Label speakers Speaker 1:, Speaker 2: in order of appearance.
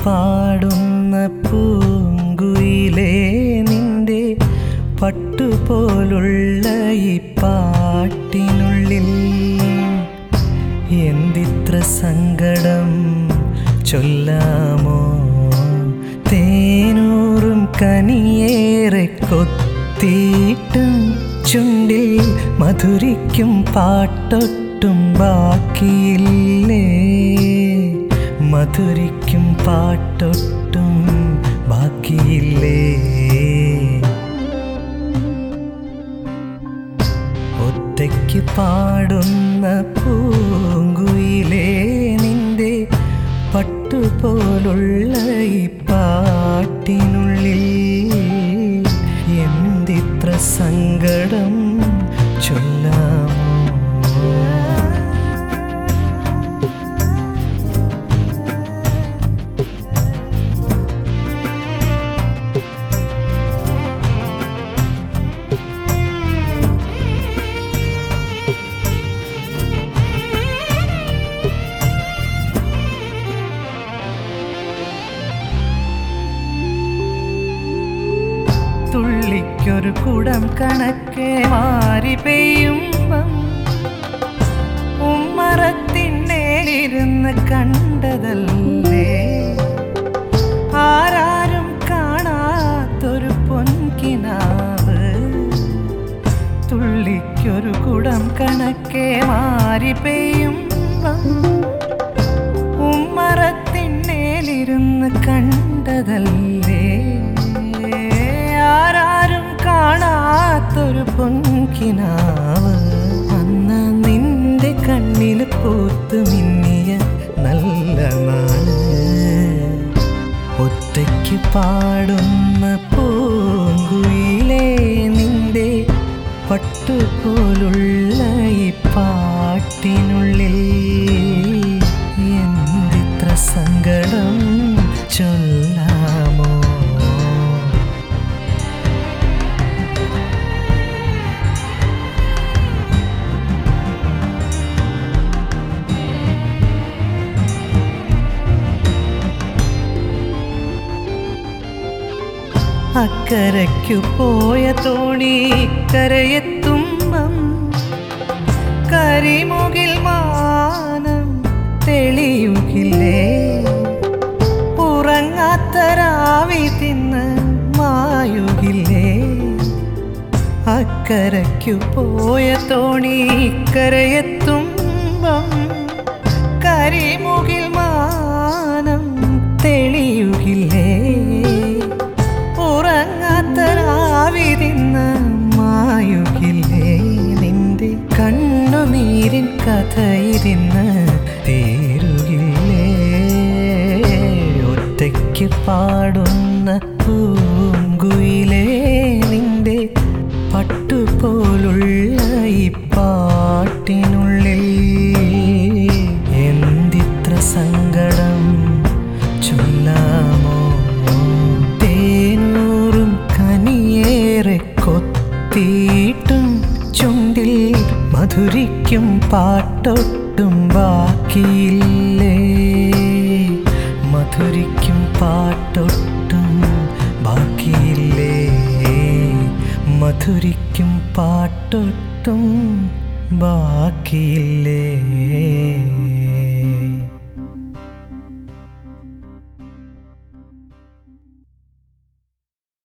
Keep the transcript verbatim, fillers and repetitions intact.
Speaker 1: പാടുന്ന പൂങ്കുയിലേ നിന്റെ പട്ടുപോലുള്ള ഈ പാട്ടിനുള്ളിൽ എന്തിത്ര സങ്കടം ചൊല്ലാമോ. തേനൂറും കനിയേറെ കൊത്തിയിട്ടും ചുണ്ടിൽ മധുരിക്കും പാട്ടൊട്ടും ബാക്കിയില്ലേ. മധുരിക്കും പാട്ടൊട്ടും ബാക്കിയില്ലേ. ഒറ്റയ്ക്ക് പാടുന്ന പൂങ്കുയിലേ നിന്റെ പട്ടുപോലുള്ള ഈ പാട്ടിനുള്ളിൽ എന്തിത്ര സങ്കടം ചൊല്ലാമോ. തുള്ളിക്കൊരു കുടം കണക്കെ മാറി പെയ്യുമ്പം ഉമ്മറത്തിന്നേലിരുന്ന് കണ്ടതല്ലേ ആരാരും കാണാത്തൊരു പൊൻകിനാവ്. തുള്ളിക്കൊരു കുടം കണക്കെ മാറി പെയ്യുമ്പം ഉമ്മറത്തിന്നേലിരുന്ന് കണ്ടതല്ലേ ആരാരും കാണാത്തൊരു പൊൻകിനാവ്. അന്ന് നിന്റെ കണ്ണിൽ പൂത്തു മിന്നിയ നല്ല നാള്. ഒറ്റയ്ക്ക് പാടുന്ന പൂങ്കുയിലേ നിന്റെ പട്ടുപോലുള്ള ഈ പാട്ടിനുള്ളിൽ എന്തിത്ര സങ്കടം ചൊല്ലാമോ. അക്കരയ്ക്കു പോയ തോണി കരയെത്തുമ്പം കരിമുകിൽ മാനം തെളിയുകില്ലേ. ഉറങ്ങാത്ത രാവി തിന്ന് മായുകില്ലേ. അക്കരയ്ക്കു പോയ തോണി കരയെത്തുമ്പം കരിമുകിൽ മാനം തെളിയുകില്ലേ. ഉറങ്ങാത്ത രാവിരുന്ന് മായുകില്ലേ. നിന്റെ കണ്ണുനീരിൻ കഥയിരുന്ന് തീരുകില്ലേ. ഒറ്റയ്ക്ക് പാടുന്ന പൂങ്കുയിലേ നിന്റെ പട്ടുപോലുള്ള ഈ പാട്ടിനുള്ളിൽ എന്തിത്ര സങ്കടം ചൊല്ലാമോ. കൊത്തിയിട്ടും ചുണ്ടിൽ മധുരിക്കും പാട്ടൊട്ടും ബാക്കിയില്ലേ. മധുരിക്കും പാട്ടൊട്ടും ബാക്കിയില്ലേ. മധുരിക്കും പാട്ടൊട്ടും ബാക്കിയില്ലേ.